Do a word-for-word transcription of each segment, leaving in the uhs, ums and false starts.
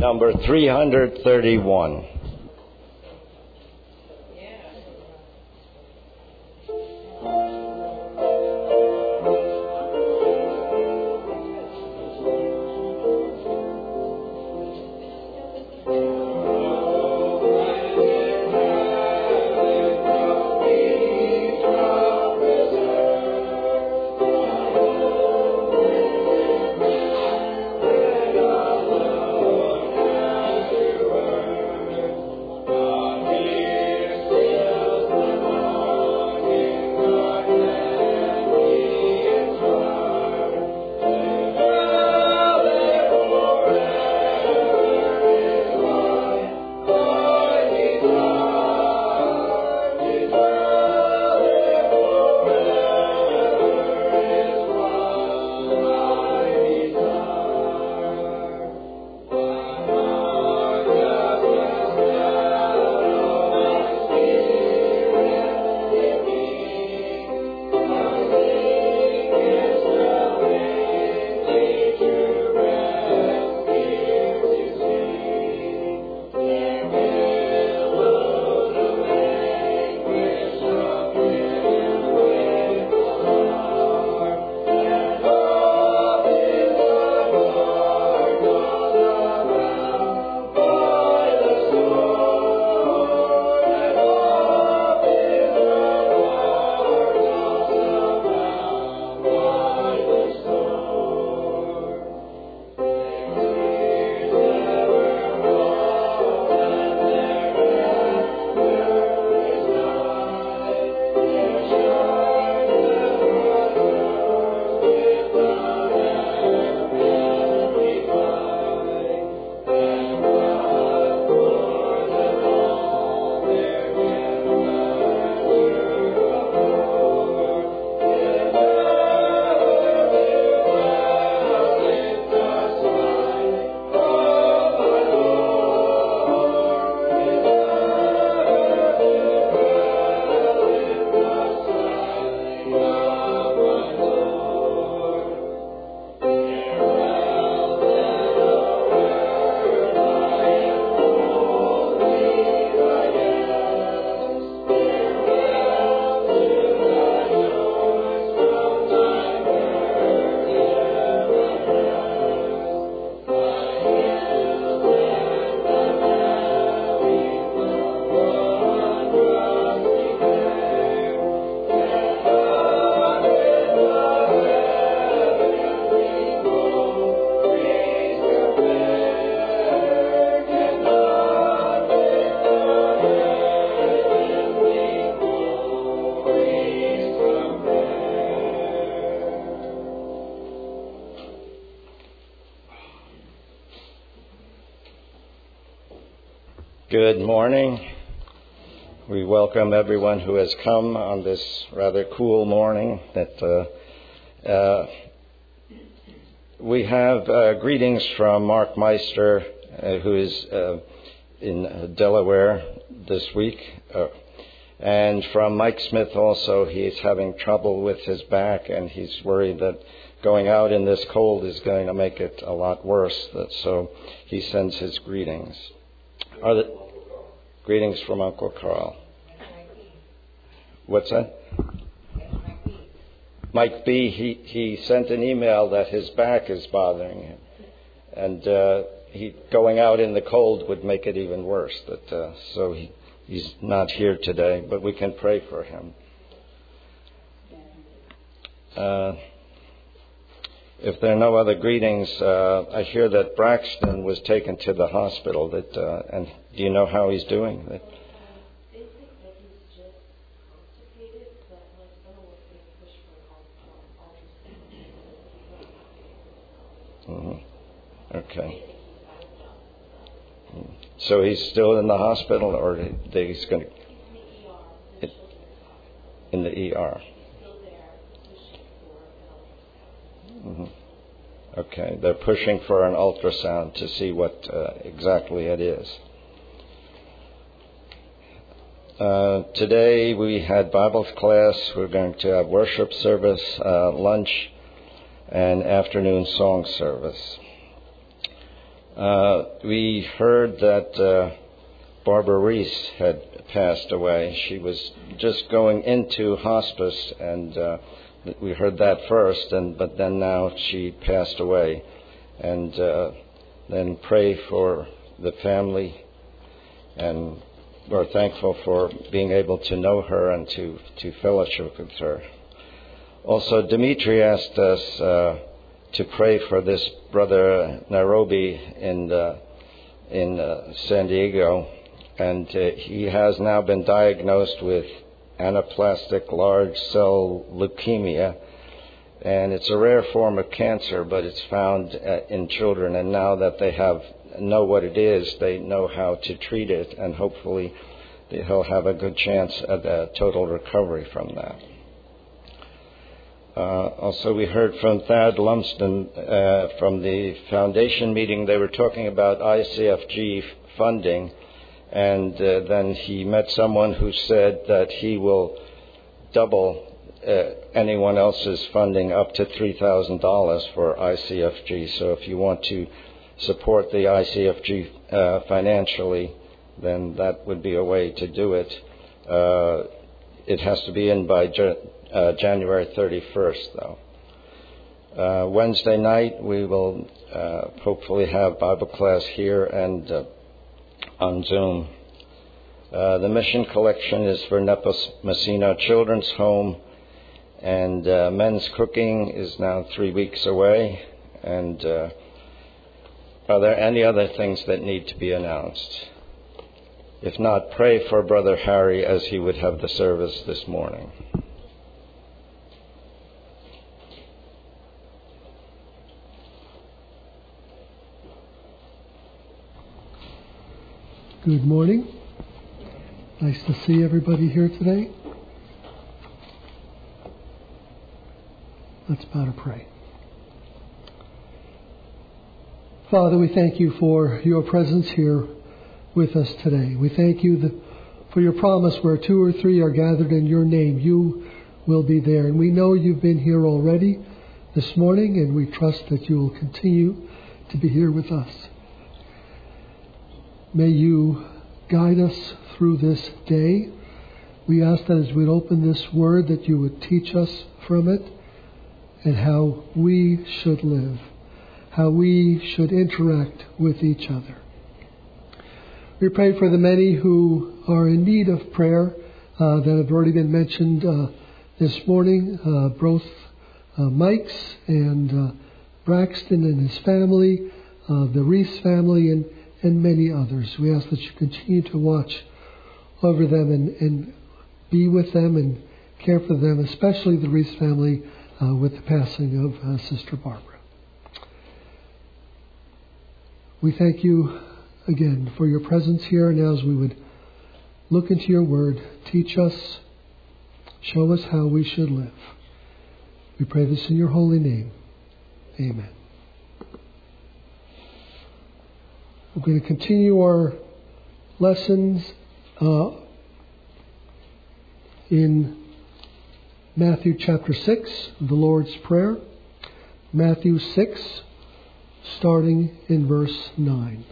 number three thirty-one. Good morning. We welcome everyone who has come on this rather cool morning. That uh, uh, we have uh, greetings from Mark Meister, uh, who is uh, in Delaware this week, uh, and from Mike Smith also. He's having trouble with his back, and he's worried that going out in this cold is going to make it a lot worse. So he sends his greetings. Are the greetings from Uncle Carl? What's that? Mike B. He he sent an email that his back is bothering him, and uh, he going out in the cold would make it even worse. That uh, so he he's not here today, but we can pray for him. Uh, If there are no other greetings, uh, I hear that Braxton was taken to the hospital. That uh, and do you know how he's doing? That, They think that he's just constipated, but my son was being pushed for ultrasound. mm-hmm. Okay. So he's still in the hospital, or they, he's going to in the E R. Mm-hmm. Okay, they're pushing for an ultrasound to see what uh, exactly it is. Uh, today we had Bible class. We're going to have worship service, uh, lunch, and afternoon song service. Uh, we heard that uh, Barbara Reese had passed away. She was just going into hospice, and uh, we heard that first, and but then now she passed away. And uh, then pray for the family, and we're thankful for being able to know her and to, to fellowship with her. Also, Dimitri asked us uh, to pray for this brother Nairobi in uh, in uh, San Diego, and uh, he has now been diagnosed with anaplastic large cell leukemia, and it's a rare form of cancer, but it's found uh, in children, and now that they have know what it is, they know how to treat it, and hopefully he'll have a good chance at a total recovery from that. Uh, also, we heard from Thad Lumsden uh, from the foundation meeting. They were talking about I C F G funding, and uh, then he met someone who said that he will double uh, anyone else's funding up to three thousand dollars for I C F G. So if you want to support the I C F G uh, financially, then that would be a way to do it. Uh, it has to be in by J- uh, January thirty-first, though. Uh, Wednesday night, we will uh, hopefully have Bible class here and uh, on Zoom. Uh, the mission collection is for Nepos Messina Children's Home, and uh, men's cooking is now three weeks away. And uh, are there any other things that need to be announced? If not, pray for Brother Harry as he would have the service this morning. Good morning. Nice to see everybody here today. Let's bow to pray. Father, we thank you for your presence here with us today. We thank you that for your promise where two or three are gathered in your name, you will be there. And we know you've been here already this morning, and we trust that you will continue to be here with us. May you guide us through this day. We ask that as we open this word that you would teach us from it and how we should live, how we should interact with each other. We pray for the many who are in need of prayer uh, that have already been mentioned uh, this morning, uh, both uh, Mike's and uh, Braxton and his family, uh, the Reese family, and and many others. We ask that you continue to watch over them and, and be with them and care for them, especially the Reese family uh, with the passing of uh, Sister Barbara. We thank you again for your presence here, and as we would look into your word, teach us, show us how we should live. We pray this in your holy name. Amen. We're going to continue our lessons uh, in Matthew chapter six, the Lord's Prayer. Matthew six, starting in verse nine.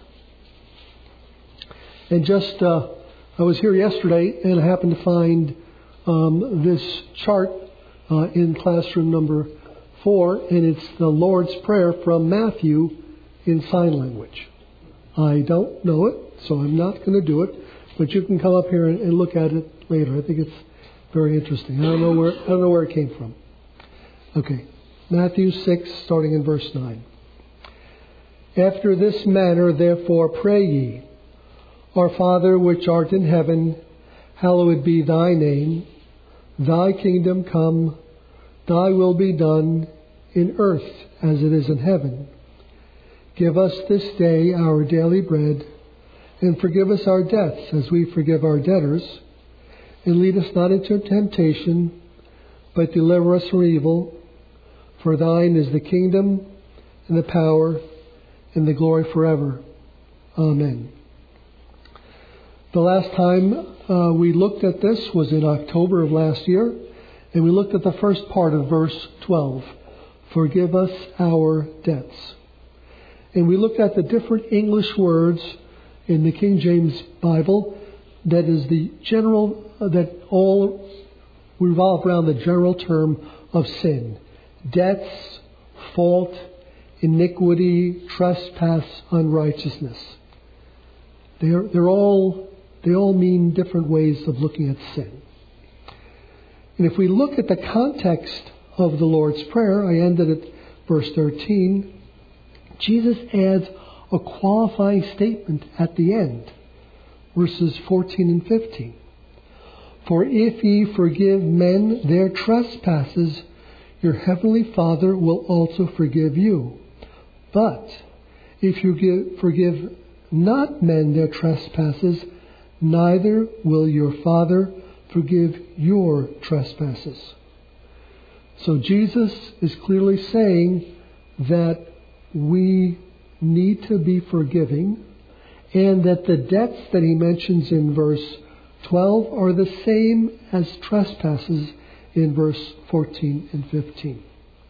And just, uh, I was here yesterday and I happened to find um, this chart uh, in classroom number four, and it's the Lord's Prayer from Matthew in sign language. I don't know it, so I'm not going to do it. But you can come up here and, and look at it later. I think it's very interesting. I don't know where I don't know where it came from. Okay, Matthew six, starting in verse nine. After this manner, therefore, pray ye, Our Father which art in heaven, hallowed be thy name. Thy kingdom come. Thy will be done in earth as it is in heaven. Give us this day our daily bread, and forgive us our debts as we forgive our debtors. And lead us not into temptation, but deliver us from evil. For thine is the kingdom, and the power, and the glory forever. Amen. The last time uh, we looked at this was in October of last year, and we looked at the first part of verse twelve. Forgive us our debts. And we looked at the different English words in the King James Bible that is the general, uh, that all revolve around the general term of sin. Debts, fault, iniquity, trespass, unrighteousness. They're, they're all, they all mean different ways of looking at sin. And if we look at the context of the Lord's Prayer, I ended at verse thirteen, Jesus adds a qualifying statement at the end, verses fourteen and fifteen. For if ye forgive men their trespasses, your heavenly Father will also forgive you. But if you give, forgive not men their trespasses, neither will your Father forgive your trespasses. So Jesus is clearly saying that we need to be forgiving, and that the debts that he mentions in verse twelve are the same as trespasses in verse fourteen and fifteen.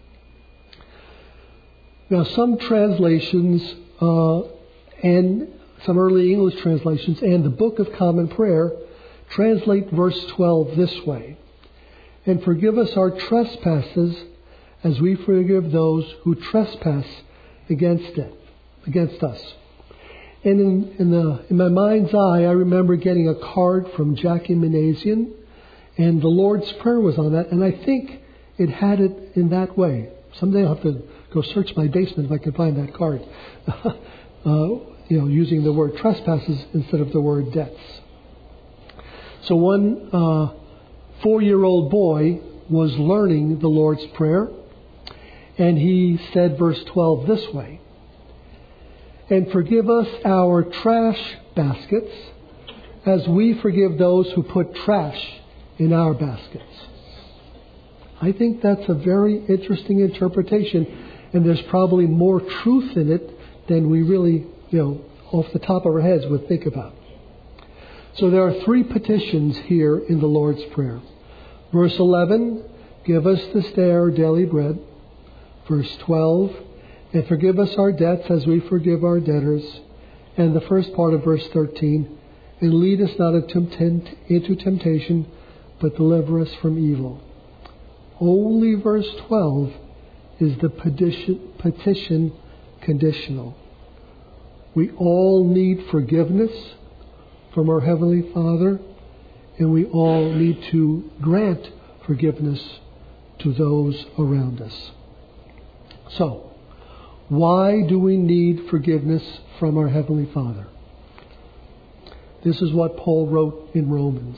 Now, some translations uh, and some early English translations and the Book of Common Prayer translate verse twelve this way: and forgive us our trespasses as we forgive those who trespass against it, against us. And in, in, the, in my mind's eye, I remember getting a card from Jackie Manassian, and the Lord's Prayer was on that, and I think it had it in that way. Someday I'll have to go search my basement if I can find that card. uh, you know, using the word trespasses instead of the word debts. So one uh, four-year-old boy was learning the Lord's Prayer, and he said verse twelve this way: and forgive us our trash baskets as we forgive those who put trash in our baskets. I think that's a very interesting interpretation, and there's probably more truth in it than we really, you know, off the top of our heads would think about. So there are three petitions here in the Lord's Prayer. Verse eleven, give us this day our daily bread. Verse twelve, and forgive us our debts as we forgive our debtors. And the first part of verse thirteen, and lead us not into temptation, but deliver us from evil. Only verse twelve is the petition, petition conditional. We all need forgiveness from our Heavenly Father, and we all need to grant forgiveness to those around us. So, why do we need forgiveness from our Heavenly Father? This is what Paul wrote in Romans.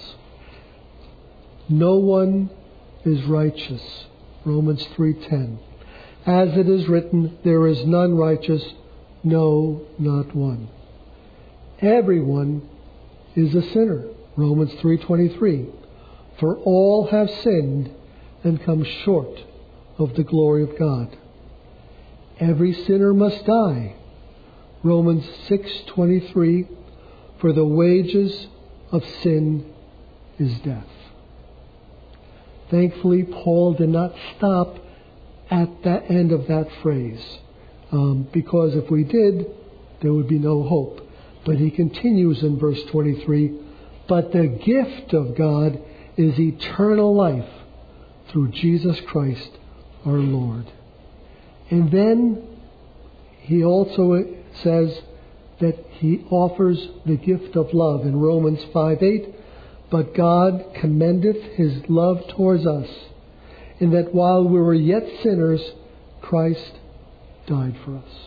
No one is righteous. Romans three ten. As it is written, there is none righteous, no, not one. Everyone is a sinner. Romans three twenty-three. For all have sinned and come short of the glory of God. Every sinner must die. Romans six twenty-three. For the wages of sin is death. Thankfully, Paul did not stop at the end of that phrase, um, because if we did, there would be no hope. But he continues in verse twenty-three, but the gift of God is eternal life through Jesus Christ our Lord. And then he also says that he offers the gift of love in Romans five eight. But God commendeth his love towards us, in that while we were yet sinners, Christ died for us.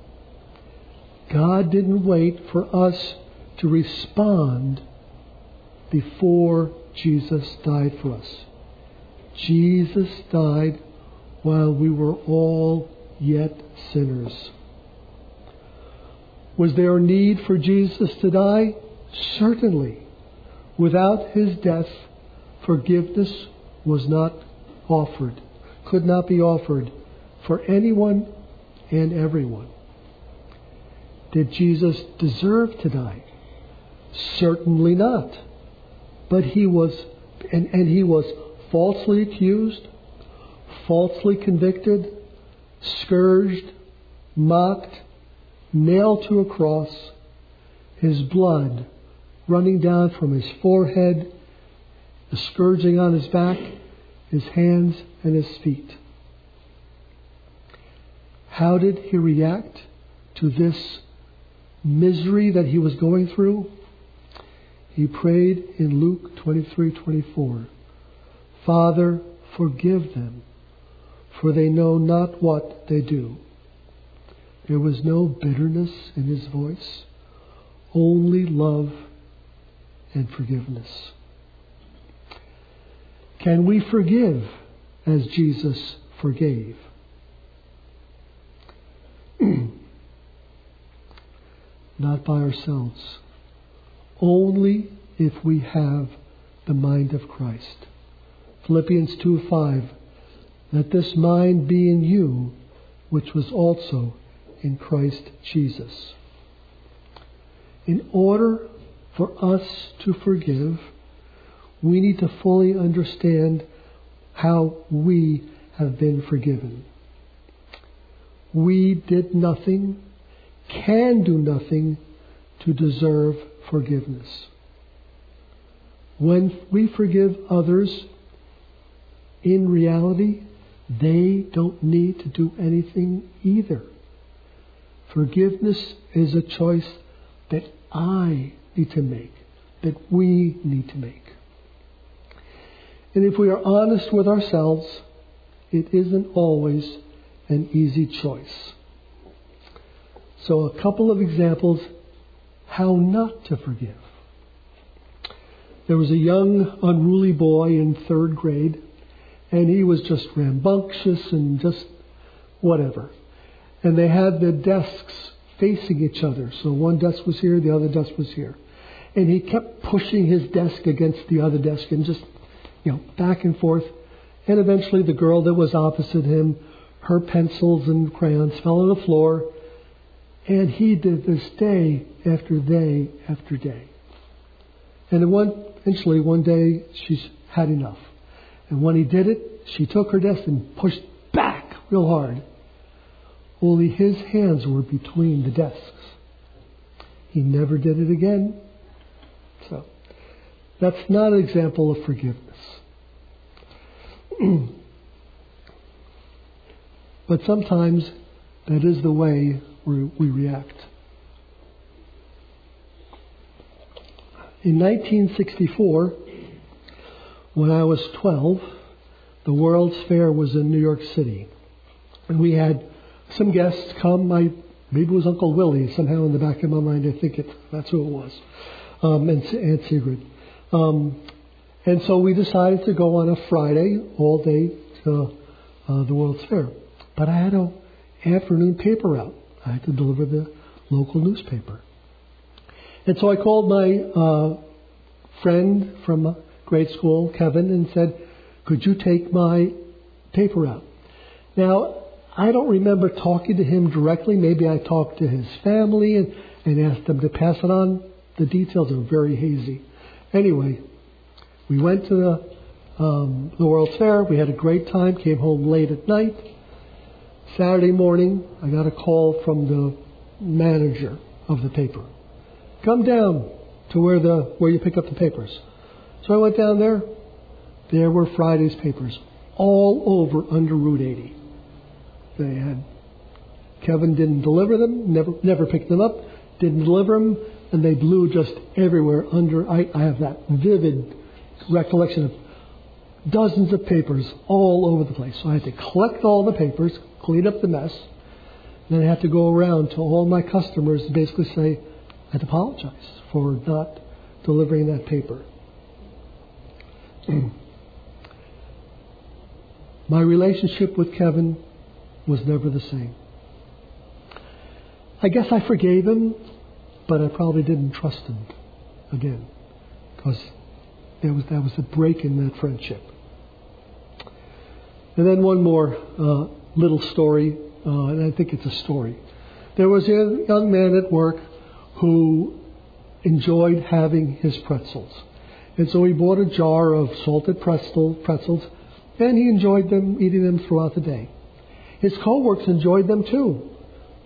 God didn't wait for us to respond before Jesus died for us. Jesus died while we were all yet sinners. Was there a need for Jesus to die? Certainly. Without his death, forgiveness was not offered, could not be offered for anyone and everyone. Did Jesus deserve to die? Certainly not. But he was, and, and he was falsely accused, falsely convicted, scourged, mocked, nailed to a cross, his blood running down from his forehead, the scourging on his back, his hands and his feet. How did he react to this misery that he was going through? He prayed in Luke twenty-three twenty-four, Father, forgive them, for they know not what they do. There was no bitterness in his voice, only love and forgiveness. Can we forgive as Jesus forgave? Not by ourselves. Only if we have the mind of Christ. Philippians two five. Let this mind be in you, which was also in Christ Jesus. In order for us to forgive, we need to fully understand how we have been forgiven. We did nothing, can do nothing to deserve forgiveness. When we forgive others, in reality, they don't need to do anything either. Forgiveness is a choice that I need to make, that we need to make. And if we are honest with ourselves, it isn't always an easy choice. So a couple of examples how not to forgive. There was a young, unruly boy in third grade, and he was just rambunctious and just whatever. And they had the desks facing each other. So one desk was here, the other desk was here. And he kept pushing his desk against the other desk and just, you know, back and forth. And eventually the girl that was opposite him, her pencils and crayons fell on the floor. And he did this day after day after day. And then one, eventually one day she's had enough. And when he did it, she took her desk and pushed back real hard. Only his hands were between the desks. He never did it again. So, that's not an example of forgiveness. But sometimes that is the way we, we react. In nineteen sixty-four, when I was twelve, the World's Fair was in New York City. And we had some guests come. My, maybe it was Uncle Willie. Somehow in the back of my mind, I think it, that's who it was. Um, and Aunt Sigrid. Um, and so we decided to go on a Friday all day to uh, the World's Fair. But I had an afternoon paper out. I had to deliver the local newspaper. And so I called my uh, friend from grade school, Kevin, and said, could you take my paper out? Now, I don't remember talking to him directly. Maybe I talked to his family and, and asked them to pass it on. The details are very hazy. Anyway, we went to the, um, the World's Fair. We had a great time, came home late at night. Saturday morning, I got a call from the manager of the paper. Come down to where the where you pick up the papers. So I went down there. There were Friday's papers all over under Route eighty. They had Kevin didn't deliver them, never never picked them up, didn't deliver them, and they blew just everywhere under. I, I have that vivid recollection of dozens of papers all over the place. So I had to collect all the papers, clean up the mess, and then I had to go around to all my customers and basically say, I had to apologize for not delivering that paper. My relationship with Kevin was never the same. I guess I forgave him, but I probably didn't trust him again, because there was that was a break in that friendship. And then one more uh, little story, uh, and I think it's a story. There was a young man at work who enjoyed having his pretzels. And so he bought a jar of salted pretzel, pretzels, and he enjoyed them, eating them throughout the day. His co-workers enjoyed them too.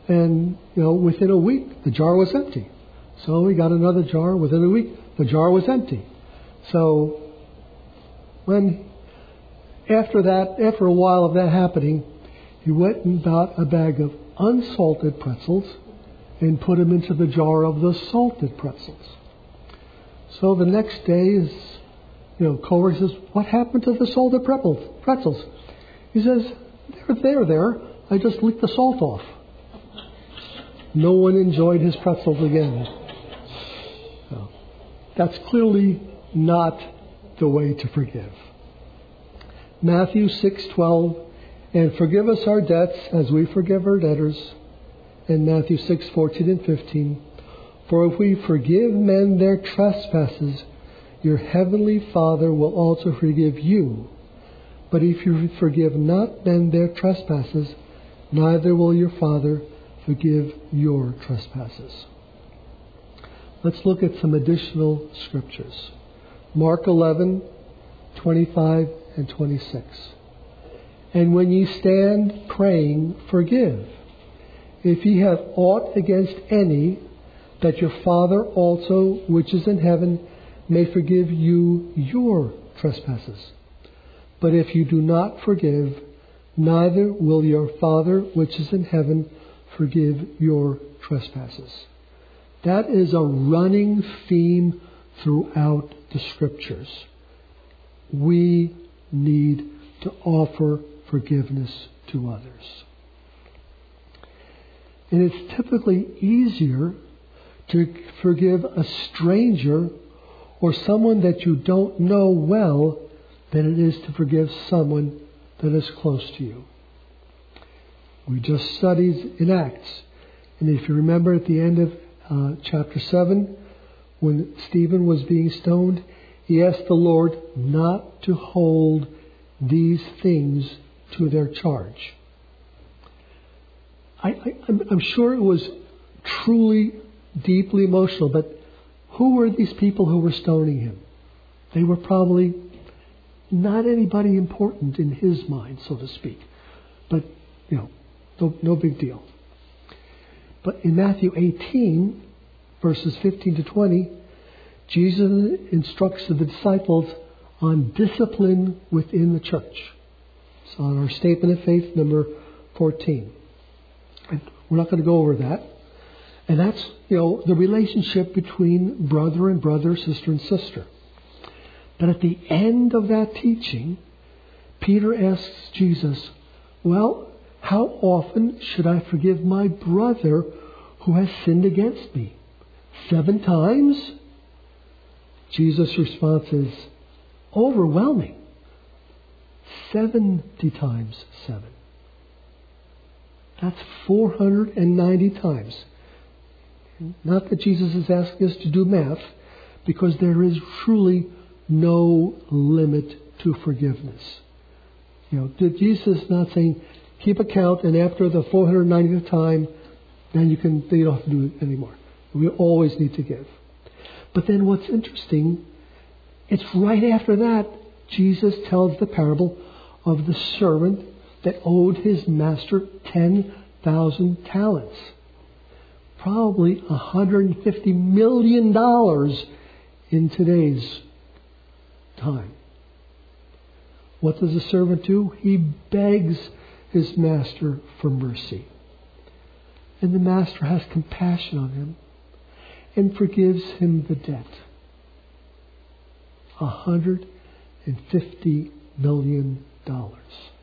And, you know, within a week, the jar was empty. So he got another jar. Within a week, the jar was empty. So when, after that, after a while of that happening, he went and bought a bag of unsalted pretzels and put them into the jar of the salted pretzels. So the next day, his, you know, coworker says, "What happened to the salted pretzels?" Pretzels. He says, "They're there, there. I just licked the salt off." No one enjoyed his pretzels again. So, that's clearly not the way to forgive. Matthew six twelve, and forgive us our debts as we forgive our debtors. And Matthew six fourteen and fifteen, for if we forgive men their trespasses, your heavenly Father will also forgive you. But if you forgive not men their trespasses, neither will your Father forgive your trespasses. Let's look at some additional scriptures. Mark eleven, twenty-five and twenty-six. And when ye stand praying, forgive, if ye have aught against any, that your Father also, which is in heaven, may forgive you your trespasses. But if you do not forgive, neither will your Father, which is in heaven, forgive your trespasses. That is a running theme throughout the Scriptures. We need to offer forgiveness to others. And it's typically easier to forgive a stranger or someone that you don't know well than it is to forgive someone that is close to you. We just studied in Acts. And if you remember at the end of uh, chapter seven, when Stephen was being stoned, he asked the Lord not to hold these things to their charge. I, I, I'm sure it was truly, deeply emotional, but who were these people who were stoning him? They were probably not anybody important in his mind, so to speak. But, you know, no, no big deal. But in Matthew eighteen, verses fifteen to twenty, Jesus instructs the disciples on discipline within the church. It's on our statement of faith, number fourteen. And we're not going to go over that. And that's, you know, the relationship between brother and brother, sister and sister. But at the end of that teaching, Peter asks Jesus, well, how often should I forgive my brother who has sinned against me? Seven times? Jesus' response is overwhelming. Seventy times seven. That's four hundred ninety times. Not that Jesus is asking us to do math, because there is truly no limit to forgiveness. You know, Jesus is not saying, keep a count, and after the four hundred ninetieth time, then you can, then you don't have to do it anymore. We always need to give. But then what's interesting, it's right after that, Jesus tells the parable of the servant that owed his master ten thousand talents. Probably one hundred fifty million dollars in today's time. What does the servant do? He begs his master for mercy. And the master has compassion on him and forgives him the debt. one hundred fifty million dollars.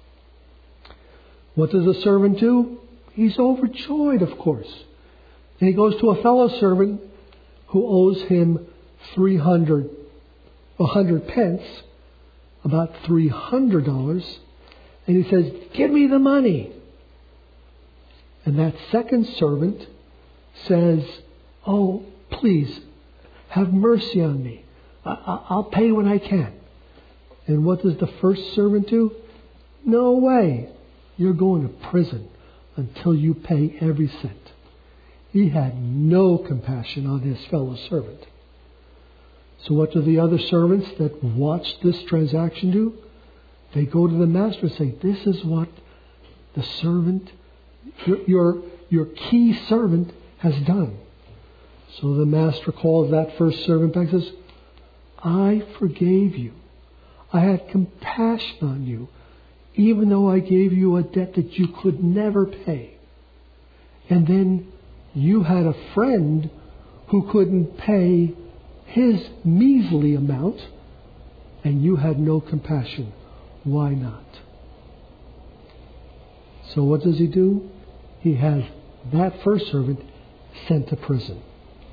What does the servant do? He's overjoyed, of course. And he goes to a fellow servant who owes him three hundred, one hundred pence, about three hundred dollars. And he says, give me the money. And that second servant says, oh, please, have mercy on me. I- I'll pay when I can. And what does the first servant do? No way. You're going to prison until you pay every cent. He had no compassion on his fellow servant. So what do the other servants that watched this transaction do? They go to the master and say, this is what the servant, your, your, your key servant has done. So the master calls that first servant back and says, I forgave you. I had compassion on you, even though I gave you a debt that you could never pay. And then you had a friend who couldn't pay his measly amount, and you had no compassion. Why not? So what does he do? He has that first servant sent to prison.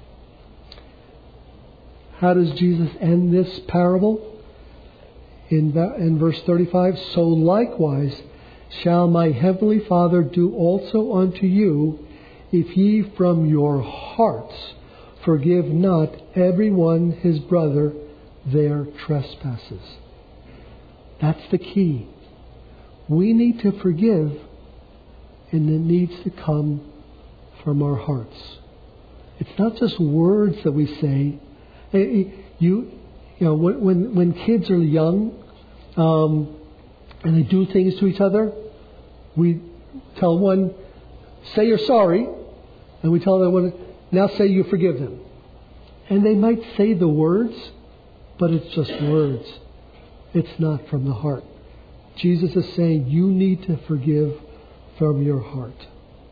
How does Jesus end this parable? In, in verse thirty-five, so likewise shall my heavenly Father do also unto you, if ye from your hearts forgive not every one his brother their trespasses. That's the key. We need to forgive, and it needs to come from our hearts. It's not just words that we say. You, you know, when when, when kids are young, um, and they do things to each other, we tell one, say you're sorry, and we tell the one, now say you forgive them. And they might say the words, but it's just words. It's not from the heart. Jesus is saying you need to forgive from your heart.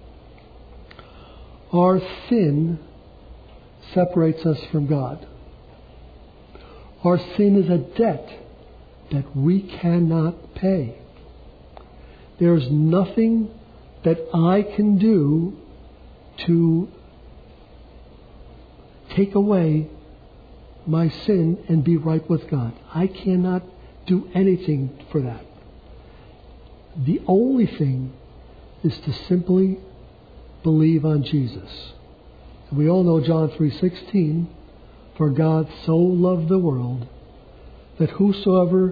Our sin separates us from God. Our sin is a debt that we cannot pay. There's nothing that I can do to take away my sin and be right with God. I cannot do anything for that. The only thing is to simply believe on Jesus. And we all know John three sixteen, for God so loved the world that whosoever,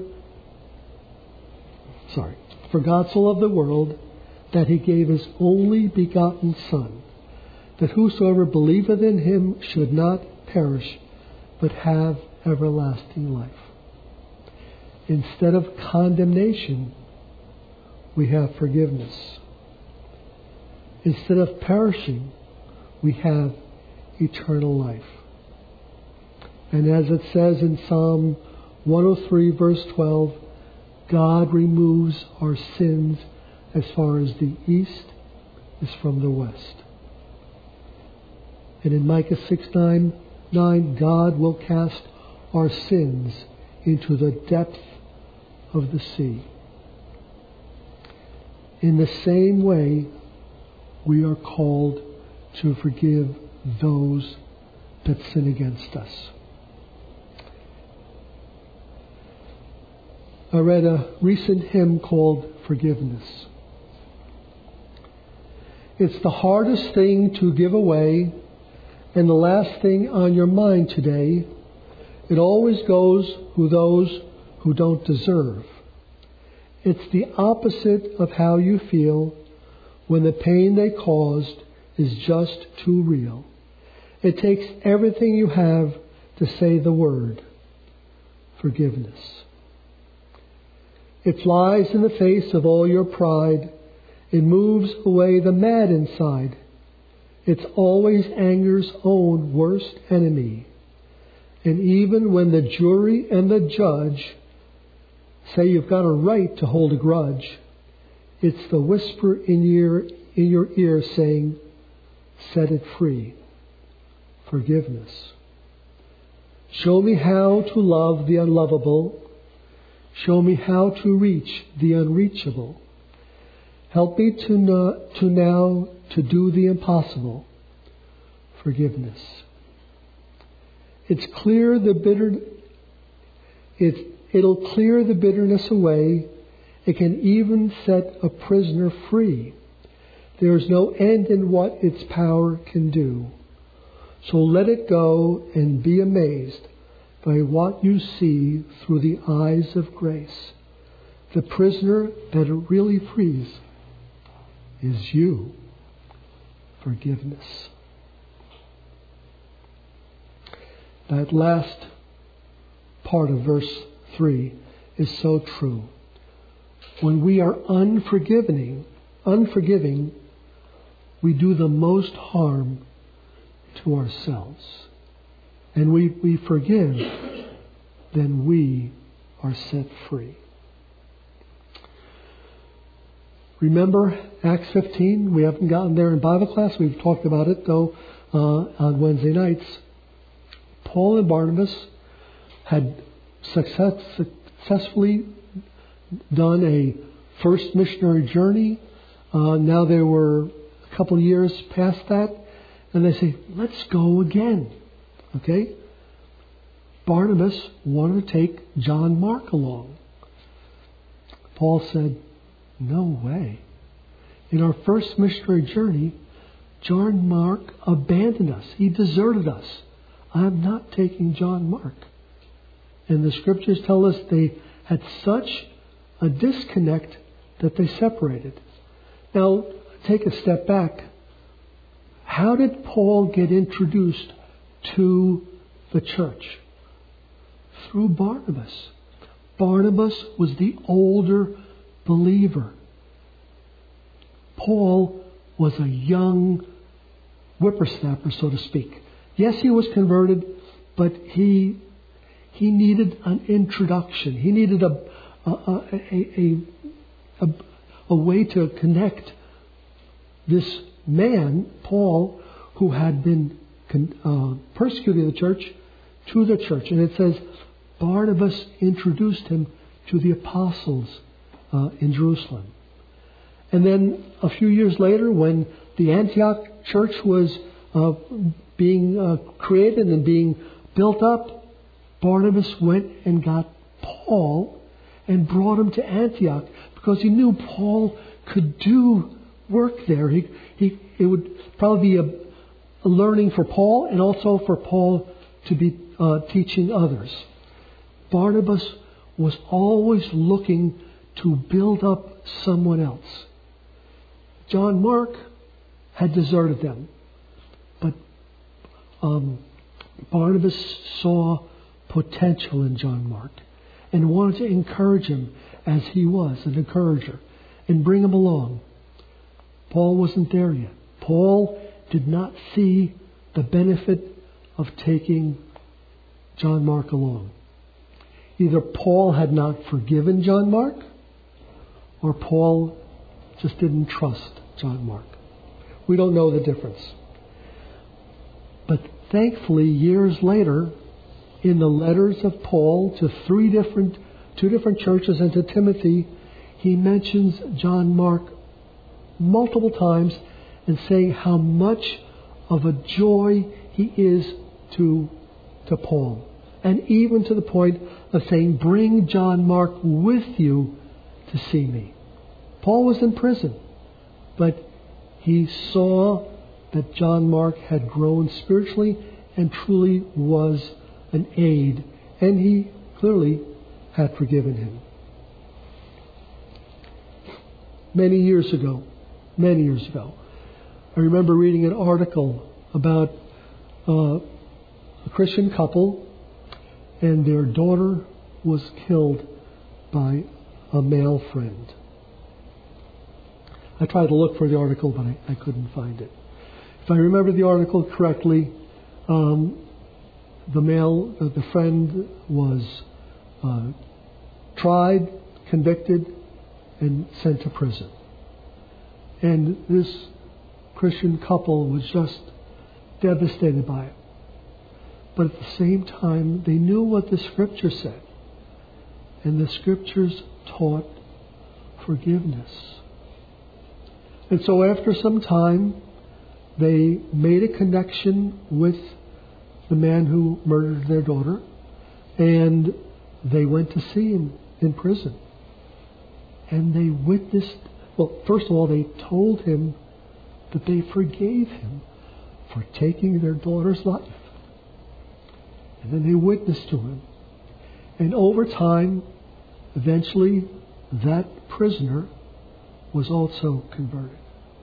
sorry, for God so loved the world that he gave his only begotten Son, that whosoever believeth in him should not perish, but have everlasting life. Instead of condemnation, we have forgiveness. Instead of perishing, we have eternal life. And as it says in Psalm one oh three, verse twelve, God removes our sins as far as the east is from the west. And in Micah six nine, God will cast our sins into the depth of the sea. In the same way, we are called to forgive those that sin against us. I read a recent hymn called Forgiveness. It's the hardest thing to give away and the last thing on your mind today. It always goes to those who don't deserve. It's the opposite of how you feel when the pain they caused is just too real. It takes everything you have to say the word, forgiveness. It flies in the face of all your pride. It moves away the mad inside. It's always anger's own worst enemy. And even when the jury and the judge say you've got a right to hold a grudge, it's the whisper in your, in your ear saying, set it free. Forgiveness. Show me how to love the unlovable. Show me how to reach the unreachable. Help me to, know, to now to do the impossible. Forgiveness. It's clear the bitter. It, it'll clear the bitterness away. It can even set a prisoner free. There is no end in what its power can do. So let it go and be amazed by what you see through the eyes of grace. The prisoner that it really frees is you. Forgiveness. That last part of verse three is so true. When we are unforgiving, unforgiving, we do the most harm to ourselves. And we, we forgive, then we are set free. Remember Acts fifteen? We haven't gotten there in Bible class. We've talked about it, though, uh, on Wednesday nights. Paul and Barnabas had success, successfully done a first missionary journey. Uh, now they were a couple of years past that. And they say, let's go again. Okay? Barnabas wanted to take John Mark along. Paul said, no way. In our first missionary journey, John Mark abandoned us. He deserted us. I'm not taking John Mark. And the scriptures tell us they had such a disconnect that they separated. Now, take a step back. How did Paul get introduced to the church? Through Barnabas. Barnabas was the older believer. Paul was a young whippersnapper, so to speak. Yes, he was converted, but he he needed an introduction. He needed a a a a, a, a way to connect this man, Paul, who had been uh, persecuting the church, to the church. And it says Barnabas introduced him to the apostles uh, in Jerusalem. And then a few years later, when the Antioch church was uh, being uh, created and being built up, Barnabas went and got Paul and brought him to Antioch because he knew Paul could do work there. He, he, it would probably be a, a learning for Paul and also for Paul to be uh, teaching others. Barnabas was always looking to build up someone else. John Mark had deserted them, but um, Barnabas saw potential in John Mark and wanted to encourage him as he was an encourager and bring him along. Paul wasn't there yet. Paul did not see the benefit of taking John Mark along. Either Paul had not forgiven John Mark, or Paul just didn't trust John Mark. We don't know the difference. But thankfully, years later, in the letters of Paul to three different, two different churches and to Timothy, he mentions John Mark multiple times and saying how much of a joy he is to, to Paul. And even to the point of saying, bring John Mark with you to see me. Paul was in prison, but he saw that John Mark had grown spiritually and truly was an aid, and he clearly had forgiven him. Many years ago, many years ago, I remember reading an article about uh, a Christian couple, and their daughter was killed by a male friend. I tried to look for the article, but I, I couldn't find it. If I remember the article correctly, um, the male, uh, the friend was uh, tried, convicted, and sent to prison. And this Christian couple was just devastated by it. But at the same time, they knew what the Scripture said. And the Scriptures taught forgiveness. And so after some time, they made a connection with the man who murdered their daughter. And they went to see him in prison. And they witnessed, well, first of all, they told him that they forgave him for taking their daughter's life. And then they witnessed to him. And over time, eventually, that prisoner was also converted.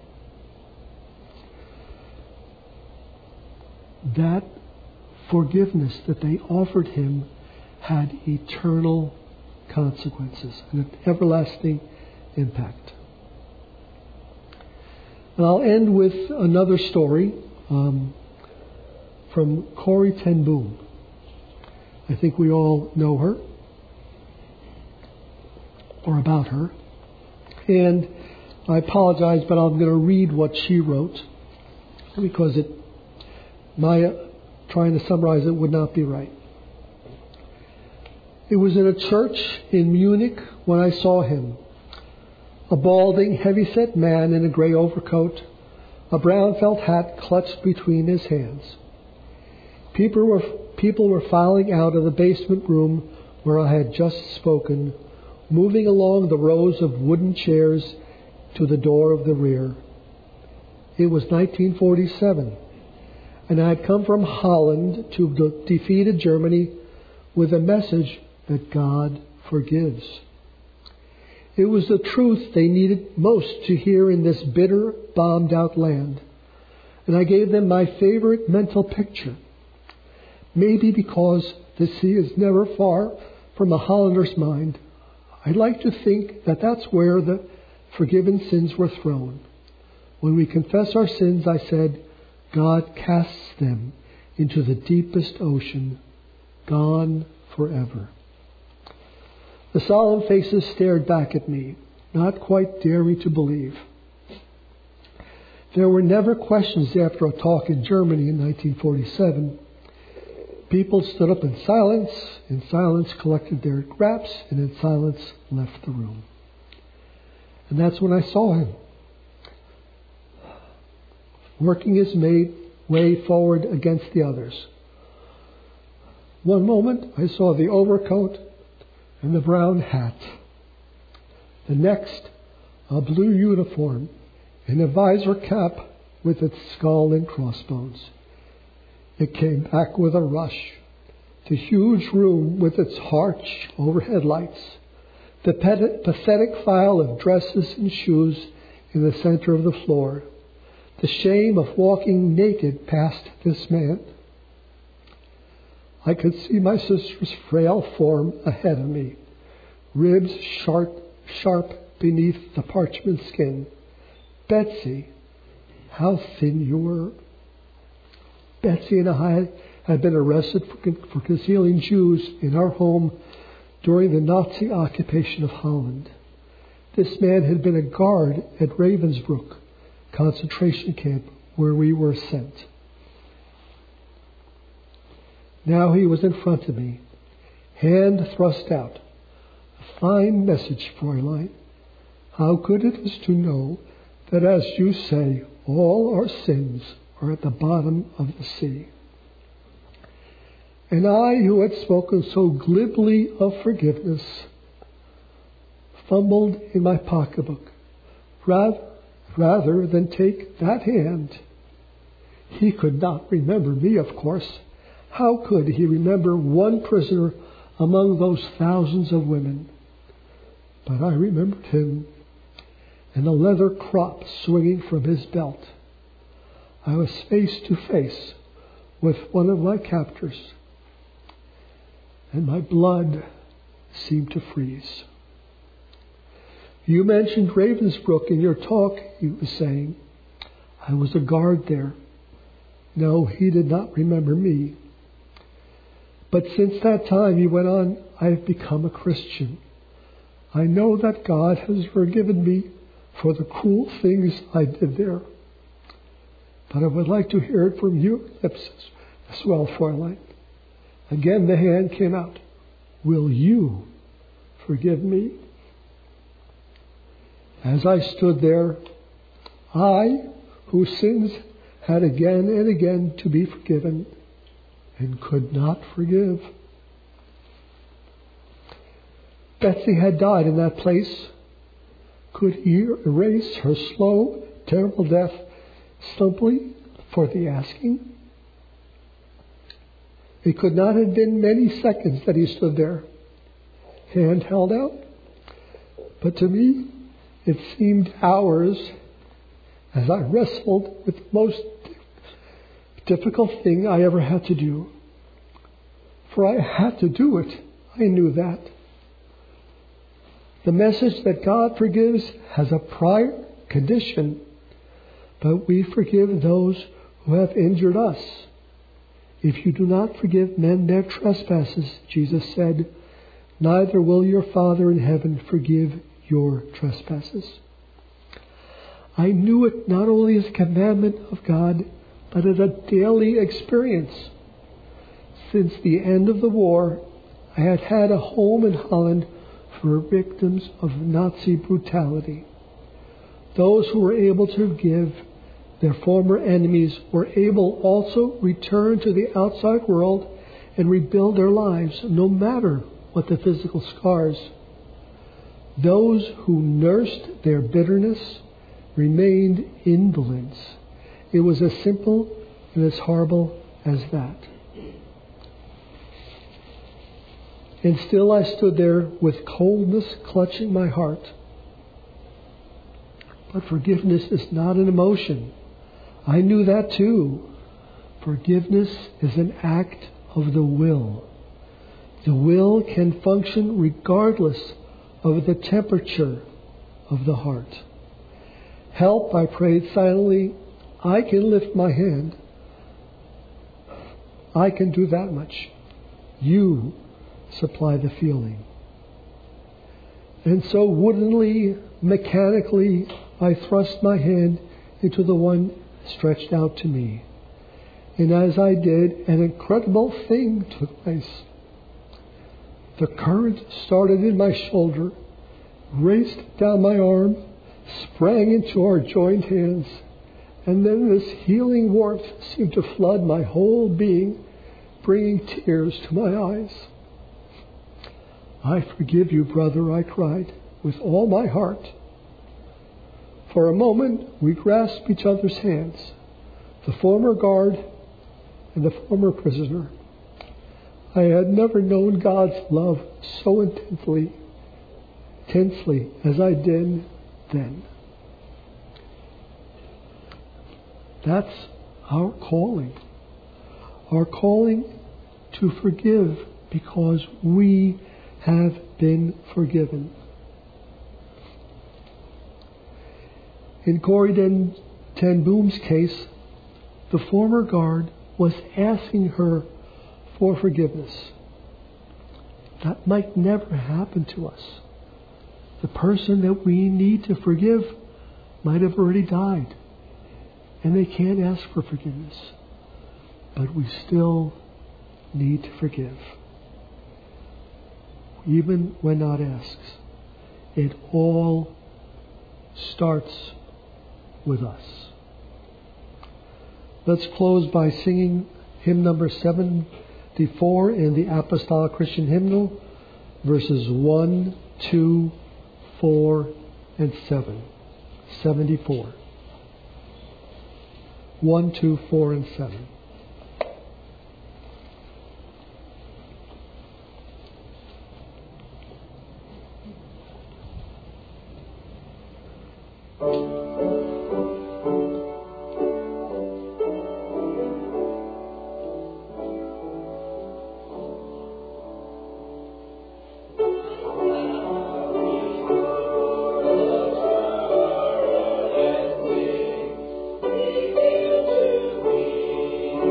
That forgiveness that they offered him had eternal consequences and an everlasting impact. And I'll end with another story um, from Corrie ten Boom. I think we all know her, or about her. And I apologize, but I'm going to read what she wrote, because it, my uh, trying to summarize it would not be right. It was in a church in Munich when I saw him. A balding, heavy-set man in a gray overcoat, a brown felt hat clutched between his hands. People were, people were filing out of the basement room where I had just spoken, moving along the rows of wooden chairs to the door of the rear. It was nineteen forty-seven, and I had come from Holland to de- defeated Germany with a message that God forgives. It was the truth they needed most to hear in this bitter, bombed-out land. And I gave them my favorite mental picture. Maybe because the sea is never far from a Hollander's mind, I'd like to think that that's where the forgiven sins were thrown. When we confess our sins, I said, God casts them into the deepest ocean, gone forever. The solemn faces stared back at me, not quite daring to believe. There were never questions after a talk in Germany in nineteen forty-seven. People stood up in silence, in silence collected their wraps, and in silence left the room. And that's when I saw him, working his way forward against the others. One moment I saw the overcoat and the brown hat. The next, a blue uniform and a visor cap with its skull and crossbones. It came back with a rush. The huge room with its arch overhead lights. The pathetic file of dresses and shoes in the center of the floor. The shame of walking naked past this man. I could see my sister's frail form ahead of me, ribs sharp, sharp beneath the parchment skin. Betsy, how thin you were. Betsy and I had been arrested for, for concealing Jews in our home during the Nazi occupation of Holland. This man had been a guard at Ravensbrück concentration camp where we were sent. Now he was in front of me, hand thrust out. A fine message, Fräulein. How good it is to know that, as you say, all our sins are at the bottom of the sea. And I, who had spoken so glibly of forgiveness, fumbled in my pocketbook, rather, rather than take that hand. He could not remember me, of course. How could he remember one prisoner among those thousands of women? But I remembered him, and a leather crop swinging from his belt. I was face to face with one of my captors, and my blood seemed to freeze. You mentioned Ravensbrück in your talk, he was saying. I was a guard there. No, he did not remember me. But since that time, he went on, I have become a Christian. I know that God has forgiven me for the cruel things I did there. But I would like to hear it from your lips as well, Fräulein. Again the hand came out. Will you forgive me? As I stood there, I, whose sins had again and again to be forgiven, and could not forgive. Betsy had died in that place. Could he erase her slow, terrible death simply for the asking? It could not have been many seconds that he stood there, hand held out. But to me, it seemed hours as I wrestled with the most difficult thing I ever had to do. For I had to do it. I knew that. The message that God forgives has a prior condition. but we forgive those who have injured us. If you do not forgive men their trespasses, Jesus said, neither will your Father in heaven forgive your trespasses. I knew it not only as a commandment of God, but as a daily experience. Since the end of the war, I had had a home in Holland for victims of Nazi brutality. Those who were able to forgive their former enemies were able also return to the outside world and rebuild their lives, no matter what the physical scars. Those who nursed their bitterness remained invalids. It was as simple and as horrible as that. And still I stood there with coldness clutching my heart. But forgiveness is not an emotion. I knew that too. Forgiveness is an act of the will. The will can function regardless of the temperature of the heart. Help, I prayed silently. I can lift my hand. I can do that much. You supply the feeling. And so woodenly, mechanically, I thrust my hand into the one stretched out to me. And as I did, an incredible thing took place. The current started in my shoulder, raced down my arm, sprang into our joined hands, and then this healing warmth seemed to flood my whole being, bringing tears to my eyes. I forgive you, brother, I cried, with all my heart. For a moment, we grasped each other's hands, the former guard and the former prisoner. I had never known God's love so intensely, intensely as I did then. That's our calling. Our calling to forgive because we have been forgiven. In Corrie ten Boom's case, the former guard was asking her for forgiveness. That might never happen to us. The person that we need to forgive might have already died, and they can't ask for forgiveness. But we still need to forgive. Even when not asked. It all starts with us. Let's close by singing hymn number seventy-four in the Apostolic Christian Hymnal, verses one, two, four, and seven. seventy-four. one, two, four, and seven. Thank you.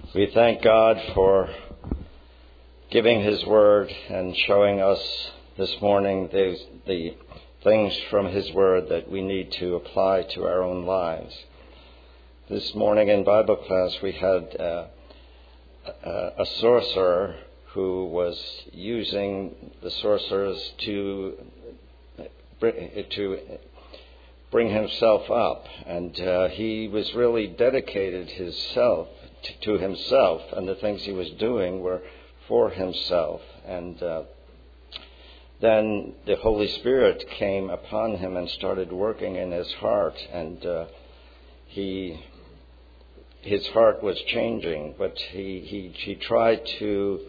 We thank God for giving His Word and showing us this morning the, the things from His Word that we need to apply to our own lives. This morning in Bible class we had uh, a, a sorcerer who was using the sorcerers to to bring himself up, and uh, he was really dedicated himself to himself, and the things he was doing were for himself. And uh, then the Holy Spirit came upon him and started working in his heart, and uh, he his heart was changing, but he he, he tried to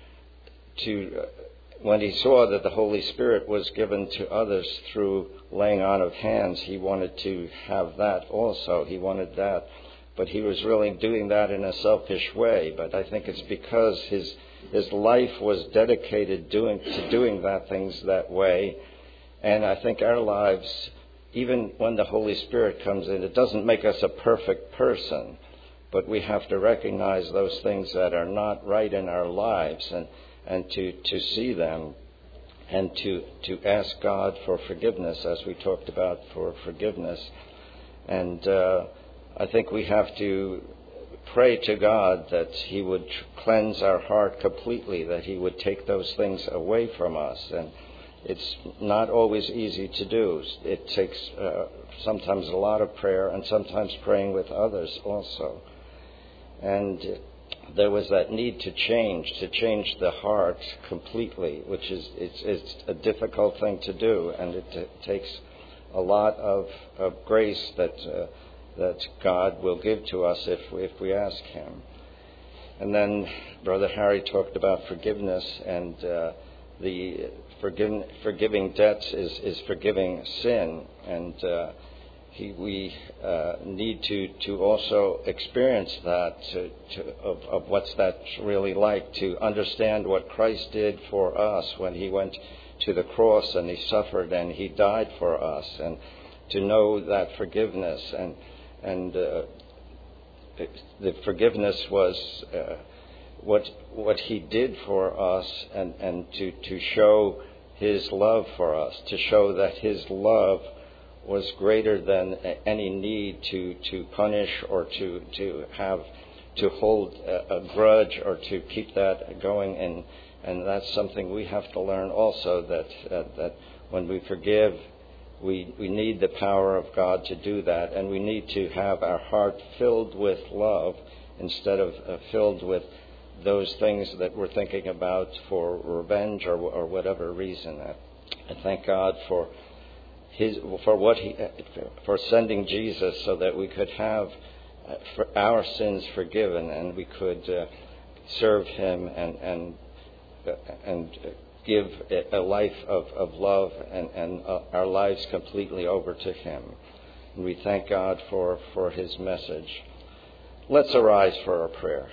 to uh, when he saw that the Holy Spirit was given to others through laying on of hands, he wanted to have that also. He wanted that. But he was really doing that in a selfish way. But I think it's because his his life was dedicated doing to doing that things that way. And I think our lives, even when the Holy Spirit comes in, it doesn't make us a perfect person. But we have to recognize those things that are not right in our lives, and and to, to see them, and to, to ask God for forgiveness, as we talked about, for forgiveness. And uh, I think we have to pray to God that He would cleanse our heart completely, that He would take those things away from us. And it's not always easy to do. It takes uh, sometimes a lot of prayer, and sometimes praying with others also. And there was that need to change, to change the heart completely, which is it's, it's a difficult thing to do, and it t- takes a lot of, of grace that uh, that God will give to us if if we ask Him. And then Brother Harry talked about forgiveness, and uh, the forgive, forgiving debts is, is forgiving sin, and uh, He, we uh, need to, to also experience that, to, to, of, of what's that really like, to understand what Christ did for us when He went to the cross and He suffered and He died for us, and to know that forgiveness. And and uh, the forgiveness was uh, what what He did for us, and, and to, to show His love for us, to show that His love was greater than any need to, to punish or to, to have to hold a, a grudge or to keep that going. And and that's something we have to learn also, that uh, that when we forgive, we we need the power of God to do that, and we need to have our heart filled with love instead of uh, filled with those things that we're thinking about for revenge or or whatever reason. I, I thank God for His, for what he, for sending Jesus so that we could have for our sins forgiven, and we could uh, serve Him and and uh, and give a life of, of love and, and uh, our lives completely over to Him. And we thank God for, for His message. Let's arise for our prayer.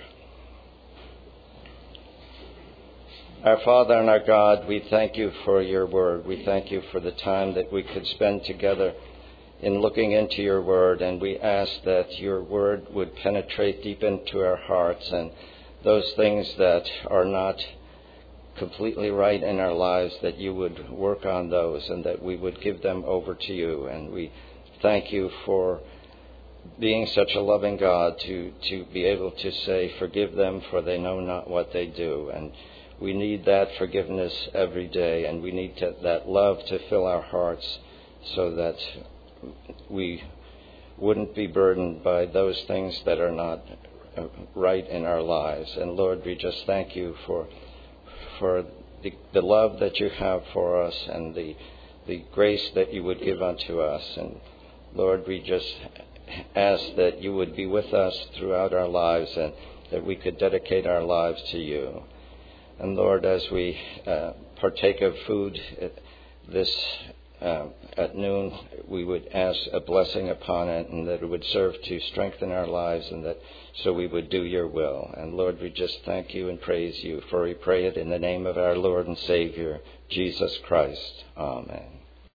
Our Father and our God, we thank You for Your Word. We thank You for the time that we could spend together in looking into Your Word, and we ask that Your Word would penetrate deep into our hearts, and those things that are not completely right in our lives, that You would work on those and that we would give them over to You. And we thank You for being such a loving God to, to be able to say, forgive them, for they know not what they do. And we need that forgiveness every day, and we need to, that love to fill our hearts so that we wouldn't be burdened by those things that are not right in our lives. And Lord, we just thank You for for the, the love that You have for us, and the the grace that You would give unto us. And Lord, we just ask that You would be with us throughout our lives, and that we could dedicate our lives to You. And Lord, as we uh, partake of food this uh, at noon, we would ask a blessing upon it, and that it would serve to strengthen our lives, and that so we would do Your will. And Lord, we just thank You and praise You, for we pray it in the name of our Lord and Savior, Jesus Christ. Amen.